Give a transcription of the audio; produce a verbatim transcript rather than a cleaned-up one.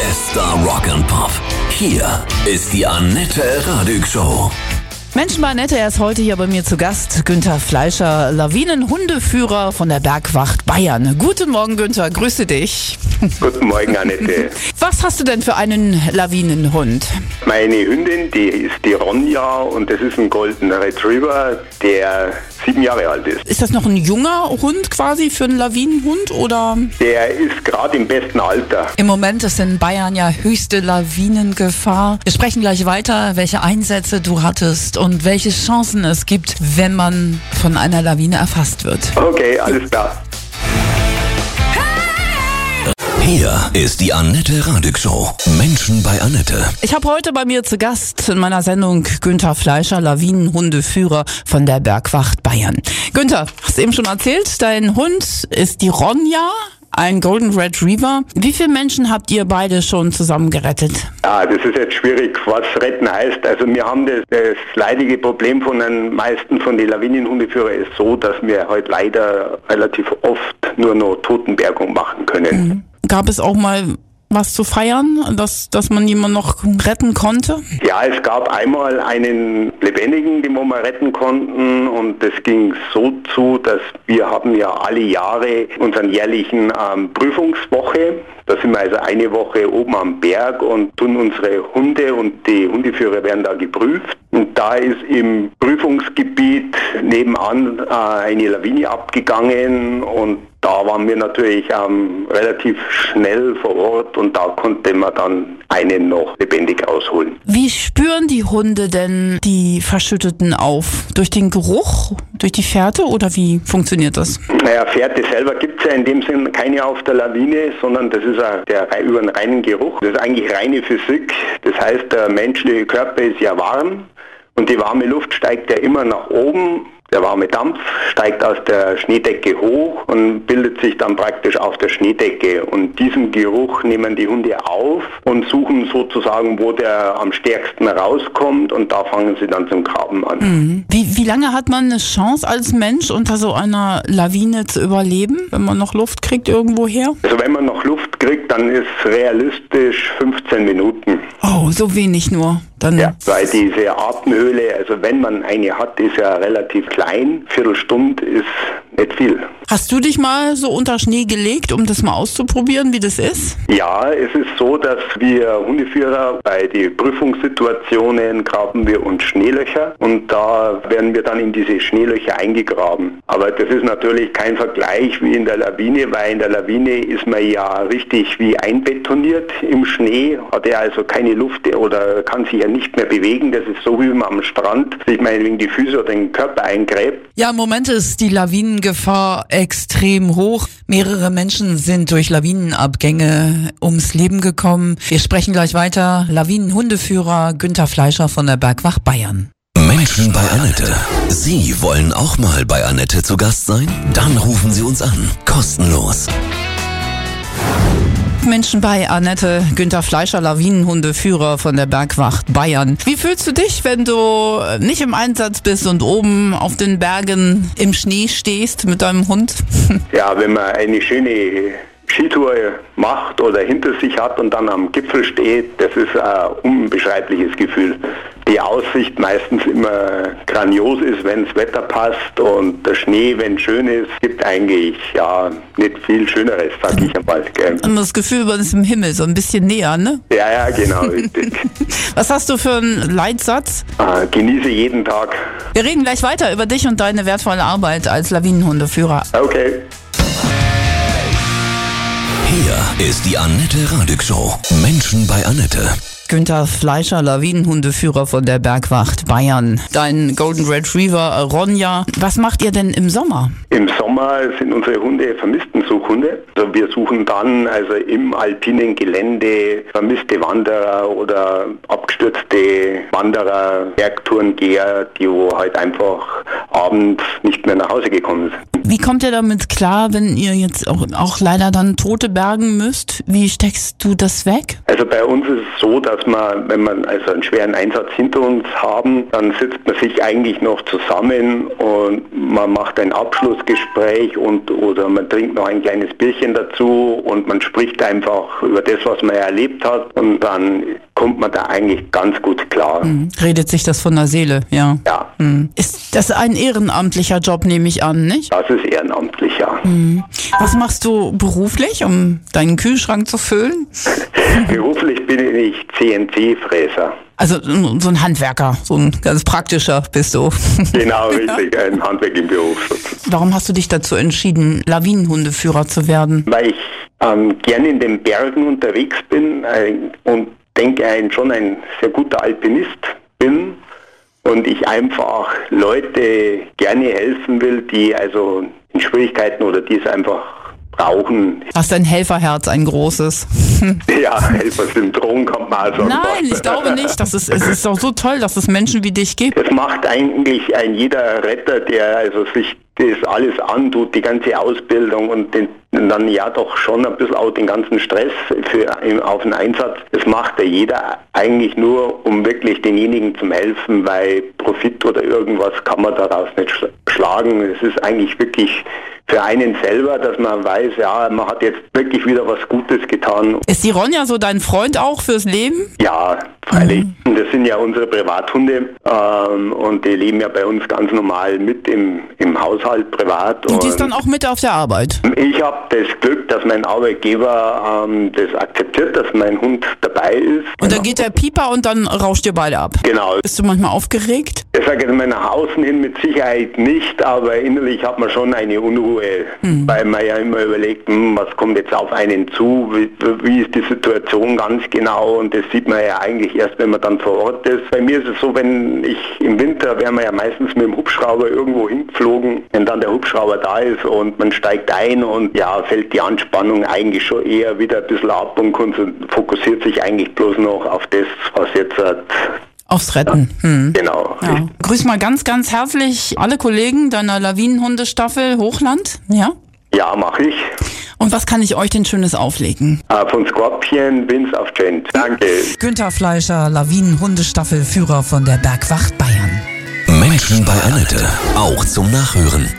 Bester Rock and Pop. Hier ist die Annette Radig Show. Menschen bei Annette, er ist heute hier bei mir zu Gast. Günther Fleischer, Lawinenhundeführer von der Bergwacht Bayern. Guten Morgen, Günther, grüße dich. Guten Morgen, Annette. Was hast du denn für einen Lawinenhund? Meine Hündin, die ist die Ronja und das ist ein Golden Retriever, der sieben Jahre alt ist. Ist das noch ein junger Hund quasi für einen Lawinenhund oder? Der ist gerade im besten Alter. Im Moment ist in Bayern ja höchste Lawinengefahr. Wir sprechen gleich weiter, welche Einsätze du hattest und welche Chancen es gibt, wenn man von einer Lawine erfasst wird. Okay, alles klar. Hier ist die Annette Radig Show. Menschen bei Annette. Ich habe heute bei mir zu Gast in meiner Sendung Günther Fleischer, Lawinenhundeführer von der Bergwacht Bayern. Günther, hast du eben schon erzählt, dein Hund ist die Ronja, ein Golden Retriever. Wie viele Menschen habt ihr beide schon zusammen gerettet? Ja, das ist jetzt schwierig, was retten heißt. Also wir haben das, das leidige Problem von den meisten von den Lawinenhundeführern ist so, dass wir heute leider relativ oft nur noch Totenbergung machen können. Mhm. Gab es auch mal was zu feiern, dass, dass man jemanden noch retten konnte? Ja, es gab einmal einen Lebendigen, den wir retten konnten, und das ging so zu, dass wir haben ja alle Jahre unseren jährlichen ähm, Prüfungswoche. Da sind wir also eine Woche oben am Berg und tun unsere Hunde und die Hundeführer werden da geprüft. Und da ist im Prüfungsgebiet nebenan äh, eine Lawine abgegangen und da waren wir natürlich ähm, relativ schnell vor Ort und da konnte man dann einen noch lebendig rausholen. Wie spüren die Hunde denn die Verschütteten auf? Durch den Geruch, durch die Fährte oder wie funktioniert das? Naja, Fährte selber gibt es ja in dem Sinn keine auf der Lawine, sondern das ist ja der, über einen reinen Geruch. Das ist eigentlich reine Physik. Das heißt, der menschliche Körper ist ja warm und die warme Luft steigt ja immer nach oben. Der warme Dampf steigt aus der Schneedecke hoch und bildet sich dann praktisch auf der Schneedecke. Und diesen Geruch nehmen die Hunde auf und suchen sozusagen, wo der am stärksten rauskommt. Und da fangen sie dann zum Graben an. Mhm. Wie, wie lange hat man eine Chance als Mensch unter so einer Lawine zu überleben, wenn man noch Luft kriegt irgendwoher? Also wenn man noch Luft kriegt, dann ist realistisch fünfzehn Minuten. Oh, so wenig nur. Dann ja, weil diese Atemhöhle, also wenn man eine hat, ist ja relativ klein. Viertelstunde ist nicht viel. Hast du dich mal so unter Schnee gelegt, um das mal auszuprobieren, wie das ist? Ja, es ist so, dass wir Hundeführer bei den Prüfungssituationen graben wir uns Schneelöcher und da werden wir dann in diese Schneelöcher eingegraben. Aber das ist natürlich kein Vergleich wie in der Lawine, weil in der Lawine ist man ja richtig wie einbetoniert im Schnee, hat er also keine Luft oder kann sich ja nicht mehr bewegen. Das ist so, wie man am Strand sich meinetwegen die Füße oder den Körper eingräbt. Ja, im Moment ist die Lawinengefahr extrem hoch. Mehrere Menschen sind durch Lawinenabgänge ums Leben gekommen. Wir sprechen gleich weiter. Lawinenhundeführer Günther Fleischer von der Bergwacht Bayern. Menschen bei Annette. Sie wollen auch mal bei Annette zu Gast sein? Dann rufen Sie uns an. Kostenlos. Menschen bei Annette, Günther Fleischer, Lawinenhundeführer von der Bergwacht Bayern. Wie fühlst du dich, wenn du nicht im Einsatz bist und oben auf den Bergen im Schnee stehst mit deinem Hund? Ja, wenn man eine schöne Skitour macht oder hinter sich hat und dann am Gipfel steht, das ist ein unbeschreibliches Gefühl. Die Aussicht meistens immer grandios ist, wenn das Wetter passt und der Schnee, wenn schön ist, gibt eigentlich ja nicht viel Schöneres, sag ich einmal. Und das Gefühl, man ist im Himmel, so ein bisschen näher, ne? Ja, ja, genau. Was hast du für einen Leitsatz? Ah, genieße jeden Tag. Wir reden gleich weiter über dich und deine wertvolle Arbeit als Lawinenhundeführer. Okay. Hier ist die Annette Radig Show. Menschen bei Annette. Günther Fleischer, Lawinenhundeführer von der Bergwacht Bayern. Dein Golden Retriever Ronja. Was macht ihr denn im Sommer? Im Sommer sind unsere Hunde Vermisstensuchhunde. Also wir suchen dann also im alpinen Gelände vermisste Wanderer oder abgestürzte Wanderer, Bergtourengeher, die wo halt einfach abends nicht mehr nach Hause gekommen sind. Wie kommt ihr damit klar, wenn ihr jetzt auch, auch leider dann Tote bergen müsst? Wie steckst du das weg? Also bei uns ist es so, dass dass man, wenn man also einen schweren Einsatz hinter uns haben, dann sitzt man sich eigentlich noch zusammen und man macht ein Abschlussgespräch und oder man trinkt noch ein kleines Bierchen dazu und man spricht einfach über das, was man erlebt hat, und dann kommt man da eigentlich ganz gut klar. Mhm. Redet sich das von der Seele, ja. Ja. Mhm. Ist das ein ehrenamtlicher Job, nehme ich an, nicht? Das ist ehrenamtlich, ja. Mhm. Was machst du beruflich, um deinen Kühlschrank zu füllen? Beruflich bin ich C N C-Fräser. Also so ein Handwerker, so ein ganz praktischer bist du. Genau, richtig, ein Handwerk im Beruf. Warum hast du dich dazu entschieden, Lawinenhundeführer zu werden? Weil ich ähm, gerne in den Bergen unterwegs bin äh, und denke, ein, schon ein sehr guter Alpinist bin und ich einfach Leute gerne helfen will, die also in Schwierigkeiten oder die es einfach brauchen. Hast ein Helferherz, ein großes. Ja, Helfersyndrom kann man auch sagen. Nein, ich glaube nicht. Das ist, es ist auch so toll, dass es Menschen wie dich gibt. Das macht eigentlich ein jeder Retter, der also sich das alles antut, die ganze Ausbildung und den, dann ja doch schon ein bisschen auch den ganzen Stress für auf den Einsatz. Das macht ja jeder eigentlich nur, um wirklich denjenigen zu helfen, weil Profit oder irgendwas kann man daraus nicht schlagen. Es ist eigentlich wirklich für einen selber, dass man weiß, ja, man hat jetzt wirklich wieder was Gutes getan. Ist die Ronja so dein Freund auch fürs Leben? Ja, freilich. Mhm. Das sind ja unsere Privathunde ähm, und die leben ja bei uns ganz normal mit im, im Haushalt privat. Und die ist dann auch mit auf der Arbeit? Ich habe das Glück, dass mein Arbeitgeber ähm, das akzeptiert, dass mein Hund dabei ist. Und dann geht der Pieper und dann rauscht ihr beide ab? Genau. Bist du manchmal aufgeregt? Ich sage jetzt mal nach außen hin mit Sicherheit nicht, aber innerlich hat man schon eine Unruhe, mhm. weil man ja immer überlegt, hm, was kommt jetzt auf einen zu, wie, wie ist die Situation ganz genau, und das sieht man ja eigentlich erst, wenn man dann vor Ort ist. Bei mir ist es so, wenn ich im Winter, wären wir ja meistens mit dem Hubschrauber irgendwo hingeflogen, wenn dann der Hubschrauber da ist und man steigt ein und ja, fällt die Anspannung eigentlich schon eher wieder ein bisschen ab und fokussiert sich eigentlich bloß noch auf das, was jetzt äh, aufs Retten. Hm. Genau. Ja. Grüß mal ganz, ganz herzlich alle Kollegen deiner Lawinenhundestaffel Hochland. Ja? Ja, mache ich. Und was kann ich euch denn Schönes auflegen? Uh, von Scorpion, Vince auf Gent. Danke. Günther Fleischer, Lawinenhundestaffelführer von der Bergwacht Bayern. Menschen bei Annette. Auch zum Nachhören.